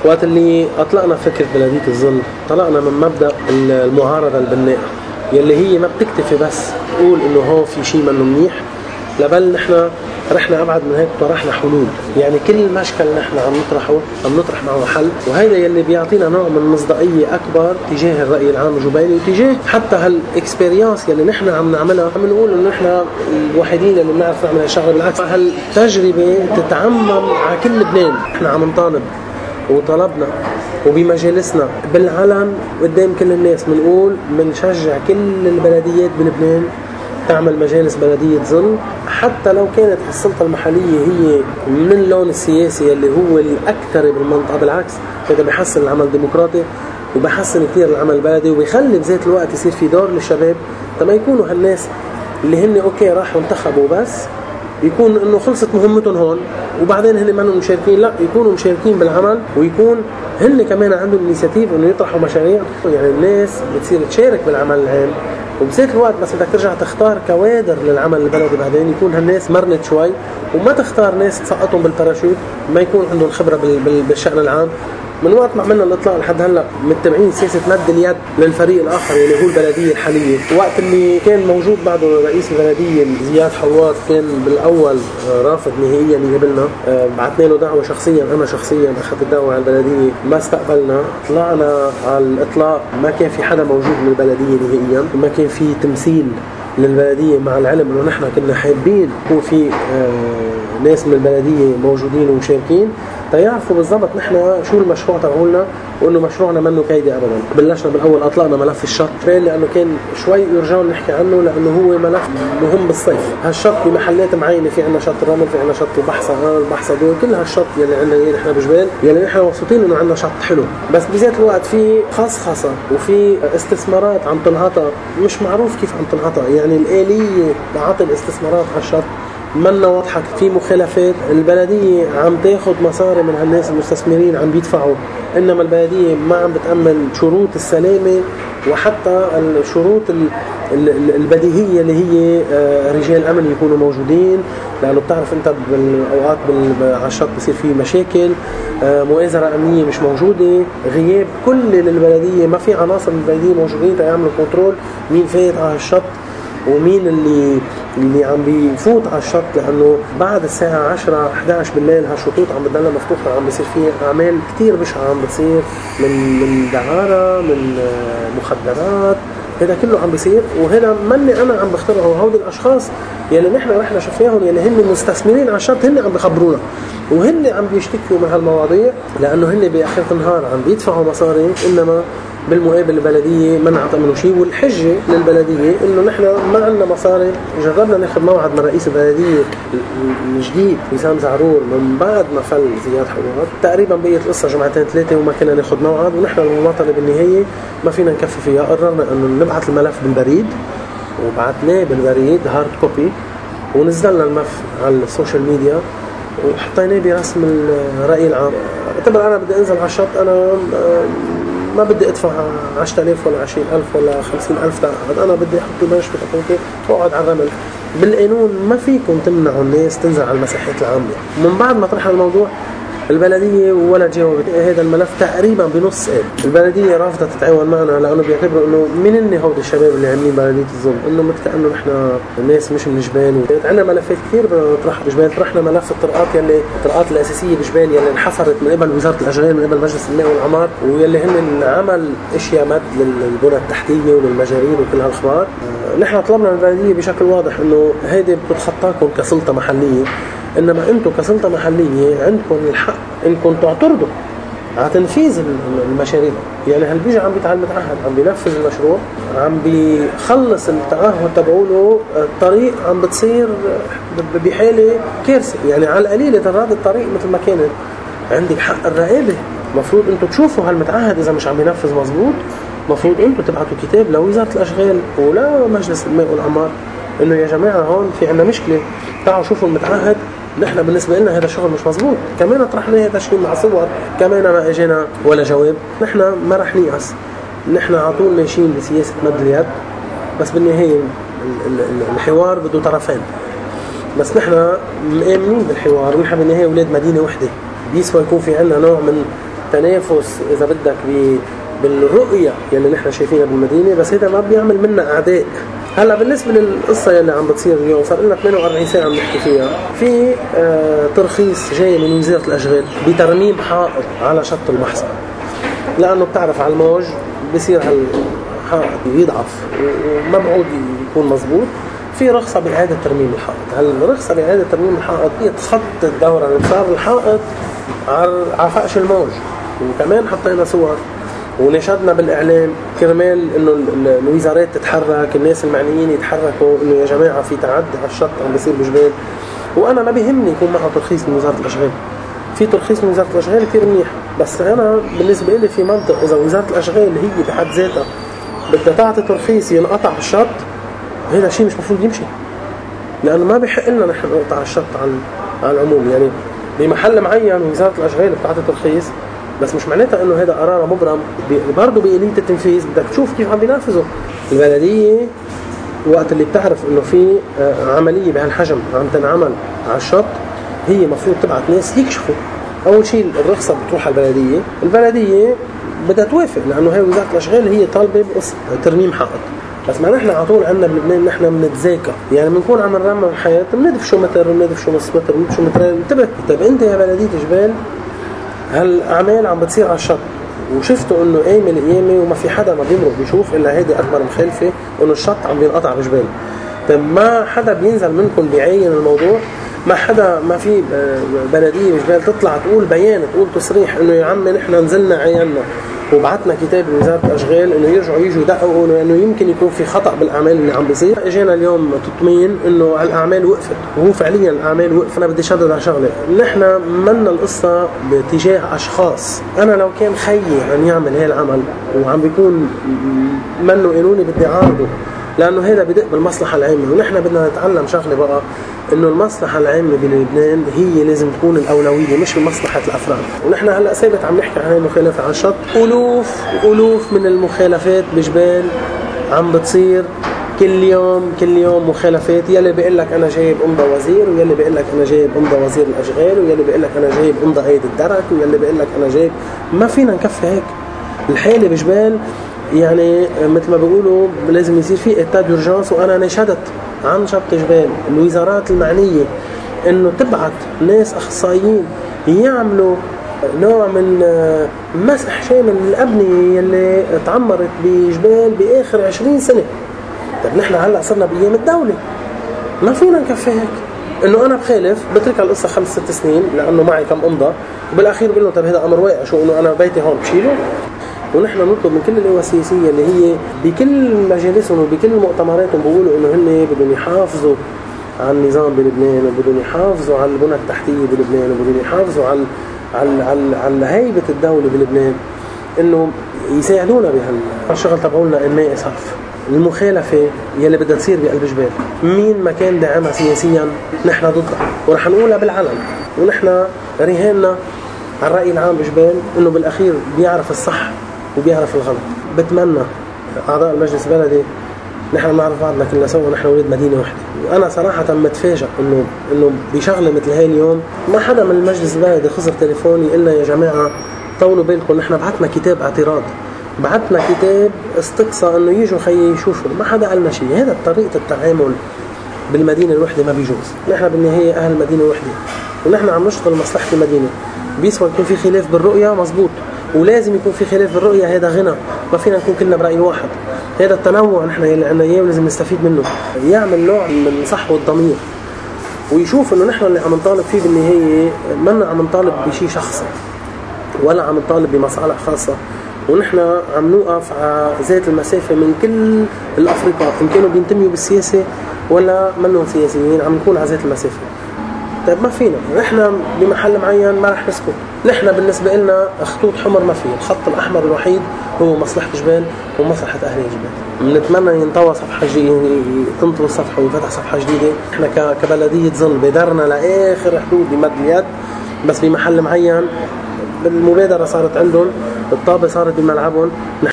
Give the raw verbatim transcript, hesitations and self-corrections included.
وقت اللي أطلقنا فكرة بلدية الظل طلقنا من مبدأ المعارضة البناءة يلي هي ما بتكتفي بس تقول إنه هو في شيء منه منيح، لبل نحن رحنا أبعد من هيك وطرحنا حلول. يعني كل مشكل نحن عم نطرحه عم نطرح معه حل، وهذا يلي بيعطينا نوع من مصداقية أكبر تجاه الرأي العام الجبالي وتجاه حتى هالإكسبيريانس يلي نحن عم نعملها. عم نقول إنه نحن الوحيدين اللي بنعرف نعمل هالشغلة، بالعكس هالتجربة تتعمم على كل لبنان. نحن عم نطالب وطلبنا وبمجالسنا بالعلن قدام كل الناس بنقول بنشجع كل البلديات بلبنان تعمل مجالس بلدية ظل، حتى لو كانت السلطة المحلية هي من اللون السياسي اللي هو الأكثر بالمنطقة. بالعكس هذا بيحسن العمل الديمقراطي وبيحسن كثير العمل البلدي وبيخلي بذات الوقت يصير في دور للشباب تما يكونوا هالناس اللي هن أوكي راحوا انتخبوا بس يكون إنه خلصت مهمتهم هون وبعدين هن ما مشاركين، لا يكونوا مشاركين بالعمل ويكون هن كمان عندهم إنيشيتيف إنه يطرحوا مشاريع. يعني الناس بتصير تشارك بالعمل العام وبذات الوقت بس بدك ترجع تختار كوادر للعمل البلدي بعدين يكون هالناس مرنت شوي وما تختار ناس تسقطهم بالباراشوت ما يكون عندهم خبرة بالشأن العام. من وقت ما عملنا الإطلاق لحد هلا متبعين سياسة مد اليد للفريق الآخر اللي هو البلدية الحالية. وقت اللي كان موجود بعده رئيس البلدية زياد حواط كان بالأول رافض نهائيا يقبلنا، بعثنا له دعوة شخصيا، أنا شخصيا أخذت الدعوة على البلدية ما استقبلنا. طلعنا على الإطلاق ما كان في حدا موجود من البلدية نهائيا وما كان في تمثيل للبلدية، مع العلم إنه نحن كنا حابين يكون في ناس من البلدية موجودين ومشاركين تيعرفوا بالضبط نحن شو المشروع تبعولنا وإنه مشروعنا منه كيدي أبدا. بلشنا بالأول أطلقنا ملف الشط لأنه كان شوي يرجعون نحكي عنه لأنه هو ملف مهم بالصيف. هالشط بمحلات معينة، في عنا شط الرمل، في عنا شط البحصة، البحصة دول كل هالشط يلي عنا إيه نحن بجبال يلي نحن مبسوطين إنه عنا شط حلو، بس بذات الوقت في خصخصة وفي استثمارات عم تنعطى مش معروف كيف عم تنعطى. يعني الآلية لعطي الاستثمارات على الشط منا واضحة، في مخالفات. البلدية عم تاخد مصاري من هالناس المستثمرين عم بيدفعوا، إنما البلدية ما عم بتأمن شروط السلامة وحتى الشروط البديهية اللي هي رجال أمن يكونوا موجودين، لأنه بتعرف أنت بالأوقات على الشط بصير فيه مشاكل، مؤازرة أمنية مش موجودة، غياب كل البلدية، ما في عناصر من البلدية موجودين تعملوا كنترول مين فايت على الشط ومين اللي اللي عم بيفوت على الشط، لأنه بعد الساعة عشرة إحدى عشر بالليل هالشطوط عم بتضلها مفتوحة، عم بيصير فيها أعمال كتير بشعة عم بتصير من من دعارة، من مخدرات، هذا كله عم بيصير. وهذا مني أنا عم بخترعه، هودي الأشخاص يلي نحن رحنا شفناهم يلي هن مستثمرين على الشط هن عم بخبرونا وهن عم بيشتكوا من هالمواضيع، لأنه هن بآخر النهار عم بيدفعوا مصاري إنما بالمقابل البلدية ما نعطى منه شيء. والحجة للبلدية إنه نحن ما عندنا مصاري. جربنا ناخذ موعد من رئيس البلدية الجديد وسام زعرور من بعد ما فل زياد حواط، تقريبا بقيت القصة جمعتين ثلاثة وما كنا ناخذ موعد، ونحن المماطلة بالنهاية ما فينا نكفي فيها. قررنا إنه نبعث الملف بالبريد وبعثناه بالبريد هارد كوبي ونزلنا الملف على السوشيال ميديا وحطيناه برسم الرأي العام. اعتبر أنا بدي أنزل على الشط، أنا ما بدي أدفع عشرة آلاف ولا عشرين ألف ولا خمسين ألف تقعد، أنا بدي أحط بنش بتقوتي وأقعد على الرمل. بالقانون ما فيكم تمنعوا الناس تنزل على المساحات العامة. من بعد ما طرح الموضوع البلدية ولا جاوبت. هذا الملف تقريبا بنص ساعة البلدية رافضة تتعاون معنا لأنه بيعتبروا إنه من إني هود الشباب اللي عاملين بلدية الظل إنه متكأنه نحن الناس مش من جبال. عندنا ملفات كثير بنطرحها بجبال. طرحنا ملف الطرقات يلي الطرقات الأساسية بجبال يلي انحفرت من قبل وزارة الأشغال من قبل مجلس الماء والعمار، ويلي هن عمل أشياء مد للبنى التحتية وللمجارين وكل هالأخبار. نحن طلبنا من البلدية بشكل واضح إنه هيدي بتتخطاكم كسلطة محلية، إنما أنتم كسلطة محلية عندكم الحق إنكم تعترضوا على تنفيذ المشاريع. يعني هل بيجي عم بيتعلم متعهد عم بينفذ المشروع، عم بيخلص التعهد تبعوله، الطريق عم بتصير بحالة كارثة. يعني على القليل تراد الطريق مثل ما كانت عندك حق الرقابة. مفروض أنتم تشوفوا هالمتعهد إذا مش عم بينفذ مزبوط، مفروض أنتم تبعتوا كتاب لوزارة الأشغال ولا مجلس الماء والعمار إنه يا جماعة هون في عنا مشكلة، تعالوا شوفوا المتعهد. نحن بالنسبة لنا هذا الشغل مش مزبوط. كمان طرحنا هذا الشيء مع صور، كمان ما اجينا ولا جواب. نحن ما رح نيأس، نحن على طول ماشيين بسياسة مد اليد، بس بالنهاية الحوار بده طرفين. بس نحن مآمنين بالحوار، ونحن بالنهاية ولاد مدينة وحدة، بيسوى يكون في عنا نوع من تنافس اذا بدك بالرؤيه اللي نحن شايفينها بالمدينه، بس هذا ما بيعمل منا اعداء. هلا بالنسبه للقصه اللي عم بتصير اليوم، صار لنا ثمانية وأربعين ساعه عم نحكي فيها، في آه ترخيص جاي من وزاره الاشغال بترميم حائط على شط المحسن، لانه بتعرف على الموج بصير هالحائط يضعف ومبعود يكون مزبوط، في رخصه باعاده ترميم الحائط. هالرخصه باعاده ترميم الحائط هي تخطي الدوره اللي صار الحائط على فقش الموج. وكمان حطينا صور ونشدنا بالاعلام كرمال انه الوزارات تتحرك، الناس المعنيين يتحركوا، انه يا جماعه في تعدي على الشط عم بيصير بجبال. وانا ما بيهمني يكون معه ترخيص من وزاره الاشغال، في ترخيص من وزاره الاشغال كثير منيح، بس انا بالنسبه لي في منطق اذا وزاره الاشغال هي بحد ذاتها بدها تعطي ترخيص ينقطع بالشط، هذا شيء مش مفروض يمشي، لانه ما بيحق لنا نحن نقطع الشط على العموم. يعني بمحل معين وزاره الاشغال بتعطي ترخيص، بس مش معناتها انه هذا قرار مبرم. برضه بآلية التنفيذ بدك تشوف كيف عم بينافذوا. البلديه وقت اللي بتعرف انه في عمليه بهالحجم عم تنعمل على الشط، هي مفروض تبعت ناس يكشفوا. اول شيء الرخصه بتروح على البلديه، البلديه بدها توافق لانه هي وزاره الاشغال هي طالبه بقصه ترميم حائط. بس ما نحن على طول عندنا بلبنان نحن بنتذاكى، يعني بنكون عم نرمم حياه، بندف شو متر بندف شو نص متر بندف شو مترين. انتبه، طيب انت يا بلديه جبال هالاعمال عم بتصير على الشط وشفتوا انه قايمه القيامه وما في حدا ما بيمرق بيشوف الا هيدي اكبر مخالفه انه الشط عم بينقطع بجبال. طيب ما حدا بينزل منكم بيعين الموضوع؟ ما حدا، ما في بلديه جبال تطلع تقول بيان، تقول تصريح انه يا عمي نحن نزلنا عينا وبعتنا كتاب لوزاره الاشغال انه يرجعوا يجوا يدققوا انه يمكن يكون في خطا بالاعمال اللي عم بيصير. اجينا اليوم تطمين انه الاعمال وقفت، وهو فعليا الاعمال وقفت. انا بدي شدد على شغله، نحن منا القصه باتجاه اشخاص. انا لو كان خيي عم يعمل هي العمل وعم بيكون منه قانوني بدي عارضه، لانه هذا بدق بالمصلحه العامه. ونحن بدنا نتعلم شغله بقى، انه المصلحه العامه بلبنان هي لازم تكون الاولويه مش مصلحه الافراد. ونحن هلا ثابت عم نحكي عن المخالفه على الشط، الوف الوف من المخالفات بجبال عم بتصير كل يوم كل يوم مخالفات. يلي بيقول لك انا جايب امضى وزير، ويلي بيقول لك انا جايب امضى وزير الاشغال، ويلي بيقول لك انا جايب امضى هيئه الدرك، ويلي بيقول لك انا جايب. ما فينا نكفي هيك الحاله بجبال. يعني مثل ما بيقولوا لازم يصير في إيتاد دورجانس. وانا نشدت عن شط جبال الوزارات المعنيه انه تبعت ناس اخصائيين يعملوا نوع من مسح شامل الابنيه اللي تعمرت بجبال باخر عشرين سنه. طيب نحن هلا صرنا بايام الدوله، ما فينا نكفي هيك. انه انا بخالف بترك القصه خمس ست سنين لانه معي كم امضى، وبالاخير بقول له طيب هذا امر واقع، شو انه انا بيتي هون بشيله. ونحن نطلب من كل القوى السياسيه اللي هي بكل مجالسهم وبكل مؤتمراتهم بيقولوا انه هن بدهم يحافظوا على النظام بلبنان، وبدهم يحافظوا على البنى التحتيه بلبنان، وبدهم يحافظوا على على على, على هيبه الدوله بلبنان، انه يساعدونا بهالشغل تبعولنا انماء صرف. المخالفه يلي بدها تصير بقلب جبال، مين ما كان داعمها سياسيا نحن ضدها ورح نقولها بالعلن. ونحن رهاننا على الرأي العام بجبال انه بالاخير بيعرف الصح وبيعرف الغلط. بتمنى اعضاء المجلس البلدي نحن نعرف بعضنا كلنا سوا، نحن ولاد مدينه واحده. وانا صراحه متفاجئ انه انه بشغله مثل هاي اليوم ما حدا من المجلس البلدي خسر تليفوني الا يا جماعه طولوا بالكم، نحن بعتنا كتاب اعتراض، بعتنا كتاب استقصاء انه يجوا خيي يشوفوا، ما حدا قال لنا شيء. هذا طريقه التعامل بالمدينه الوحده ما بيجوز. نحن بالنهايه اهل مدينه وحده ونحن عم نشتغل مصلحه المدينه. بيسوى يكون في خلاف بالرؤيه مزبوط، ولازم يكون في خلاف بالرؤيه، هذا غنى، ما فينا نكون كلنا براي واحد. هذا التنوع نحن اللي عندنا اياه ولازم نستفيد منه. يعمل نوع من صحوه الضمير ويشوف انه نحن اللي عم نطالب فيه بالنهايه ما عم نطالب بشيء شخصي ولا عم نطالب بمصالح خاصه، ونحن عم نوقف على ذات المسافه من كل الافرقاء ان كانوا بينتميوا بالسياسه ولا منهم سياسيين، عم نكون على ذات المسافه. طيب ما فينا نحن بمحل معين ما رح نسكت. نحن بالنسبه لنا خطوط حمر ما في، الخط الاحمر الوحيد هو مصلحه جبال ومصلحه اهل جبال. بنتمنى ينطوى صفحه جديده، تنطوي الصفحه ويفتح صفحه جديده. نحن كبلديه ظل بادرنا لاخر حدود بمد اليد، بس بمحل معين المبادره صارت عندهم، الطابه صارت بملعبهم.